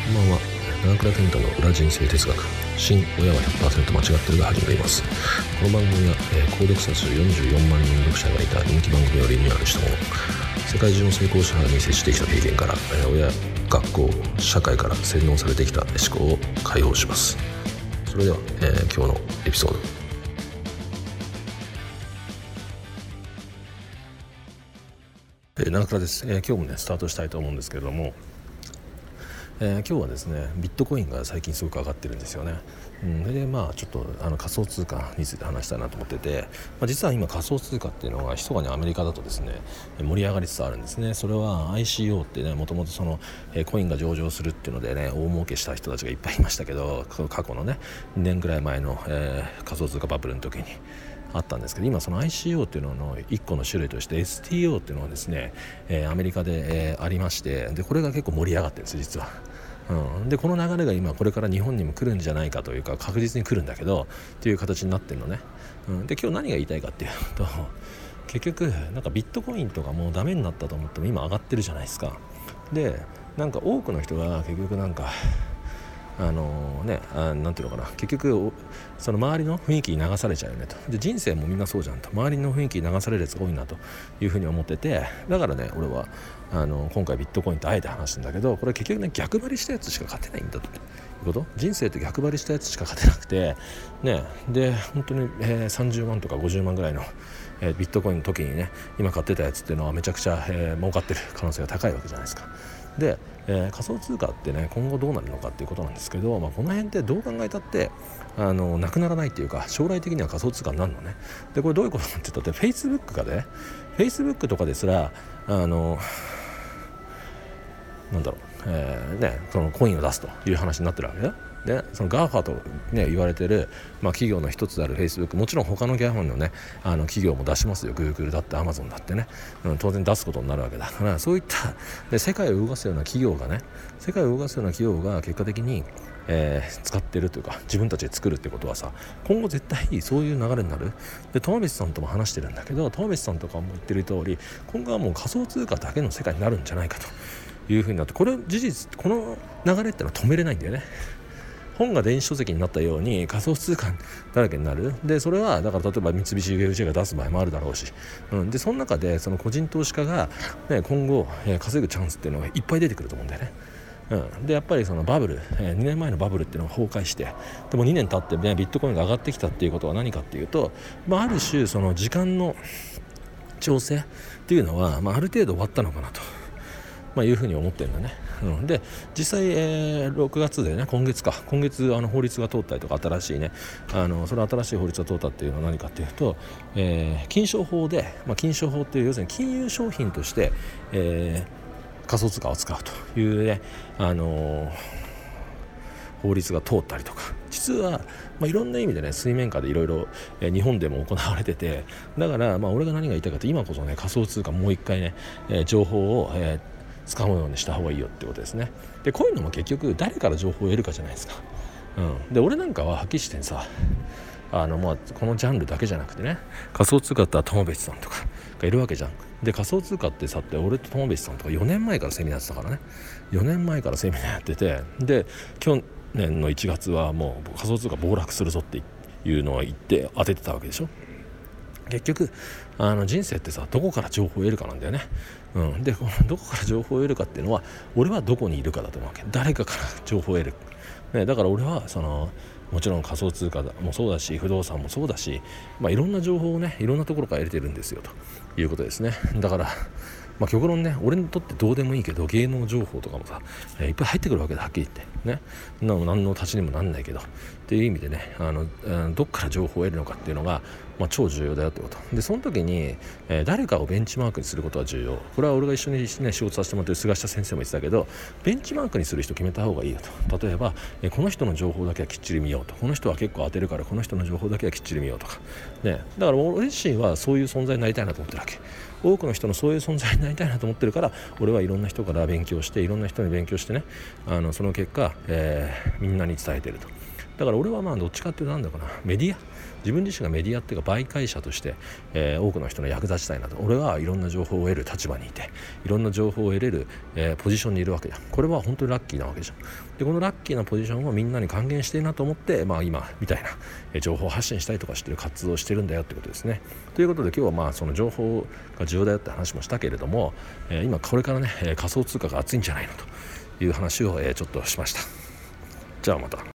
こんばんは。長倉健太の裏人生哲学、新親は 100% 間違ってるが始まります。この番組は、購読者数44万人読者がいた人気番組をリニューアルしたもの、世界中の成功者に接してきた経験から、親、学校、社会から洗脳されてきた思考を解放します。それでは、今日のエピソード、長倉です。今日もねスタートしたいと思うんですけれども、今日はですねビットコインが最近すごく上がってるんですよね。でちょっと仮想通貨について話したいなと思ってて、実は今仮想通貨っていうのが密かにアメリカだとですね盛り上がりつつあるんですね。それは ICO ってね、もともとそのコインが上場するっていうのでね大儲けした人たちがいっぱいいましたけど、過去のね2年くらい前の、仮想通貨バブルの時にあったんですけど、今その ICO っていうのの1個の種類として STO っていうのがですね、アメリカで、ありまして、でこれが結構盛り上がってるんです実は。でこの流れが今これから日本にも来るんじゃないかというか、確実に来るんだけどっていう形になってるのね。で今日何が言いたいかっていうと、結局なんかビットコインとかもうダメになったと思っても今上がってるじゃないですか。でなんか多くの人が結局なんかなんていうのかな、結局その周りの雰囲気に流されちゃうよねと。で人生もみんなそうじゃんと、周りの雰囲気に流されるやつが多いなというふうに思ってて、だからね俺は今回ビットコインとあえて話すんだけど、これ結局ね逆張りしたやつしか勝てないんだということ。人生って逆張りしたやつしか勝てなくてね。で本当に、30万とか50万ぐらいの、ビットコインの時にね今買ってたやつっていうのはめちゃくちゃ、儲かってる可能性が高いわけじゃないですか。で、仮想通貨ってね今後どうなるのかっていうことなんですけど、この辺ってどう考えたってなくならないっていうか、将来的には仮想通貨になるのね。でこれどういうことかって言ったって Facebook がね Facebook とかですらそのコインを出すという話になってるわけだよ。でその GAFA と、言われてる、企業の一つである Facebook、 もちろん他の GAFA のね企業も出しますよ。 Google だって Amazon だってね、当然出すことになるわけだから、そういったで世界を動かすような企業が結果的に、使ってるというか自分たちで作るってことはさ、今後絶対そういう流れになる。で友別さんとも話してるんだけど、友別さんとかも言ってる通り、今後はもう仮想通貨だけの世界になるんじゃないかというふうになって、これ事実この流れってのは止めれないんだよね。本が電子書籍になったように仮想通貨だらけになる。でそれはだから例えば三菱 UFJ が出す場合もあるだろうし、でその中でその個人投資家が、今後、稼ぐチャンスっていうのがいっぱい出てくると思うんだよね。でやっぱりそのバブル、2年前のバブルっていうのが崩壊して、でも2年経って、ビットコインが上がってきたっていうことは何かっていうと、ある種その時間の調整っていうのは、ある程度終わったのかなと、いうふうに思ってるんだね。で実際、6月でね今月法律が通ったりとか、新しいねその新しい法律が通ったっていうのは何かっていうと、金商法で、金商法っていう要するに金融商品として、仮想通貨を使うというね、法律が通ったりとか、実は、いろんな意味でね水面下でいろいろ日本でも行われてて、だから俺が何が言いたいかと、今こそね仮想通貨もう一回ね、情報を、使うようにした方がいいよってことですね。でこういうのも結局誰から情報を得るかじゃないですか。で俺なんかははっきりしてさ、このジャンルだけじゃなくてね、仮想通貨だったら友別さんとかがいるわけじゃん。で仮想通貨ってさって俺と友別さんとか4年前からセミナーやってたからね。4年前からセミナーやってて、で去年の1月はもう仮想通貨暴落するぞっていうのを言って当ててたわけでしょ。結局人生ってさどこから情報を得るかなんだよね。でこのどこから情報を得るかっていうのは、俺はどこにいるかだと思うわけ。誰かから情報を得る、だから俺はもちろん仮想通貨もそうだし不動産もそうだし、いろんな情報をねいろんなところから得れてるんですよということですね。だから極論ね、俺にとってどうでもいいけど芸能情報とかもさ、いっぱい入ってくるわけだ、はっきり言ってね。何の立ちにもなんないけどっていう意味でね、どっから情報を得るのかっていうのが、超重要だよってことで、その時に、誰かをベンチマークにすることは重要。これは俺が一緒に、仕事させてもらってる菅下先生も言ってたけど、ベンチマークにする人決めた方がいいよと。例えば、この人の情報だけはきっちり見ようと、この人は結構当てるからこの人の情報だけはきっちり見ようとか、だから俺自身はそういう存在になりたいなと思ってるわけ。多くの人のそういう存在になりたいなと思ってるから、俺はいろんな人から勉強して、いろんな人に勉強してね、その結果、みんなに伝えてると。 だから俺はどっちかっていうとなんだかな、メディア、自分自身がメディアっていうか媒介者として、多くの人の役立ちたいなと。俺はいろんな情報を得る立場にいて、いろんな情報を得れる、ポジションにいるわけだ。これは本当にラッキーなわけじゃん。でこのラッキーなポジションをみんなに還元しているなと思って、今みたいな情報発信したりとかしてる活動をしてるんだよってことですね。ということで今日はその情報が重要だよって話もしたけれども、今これからね仮想通貨が熱いんじゃないのという話をちょっとしました。じゃあまた。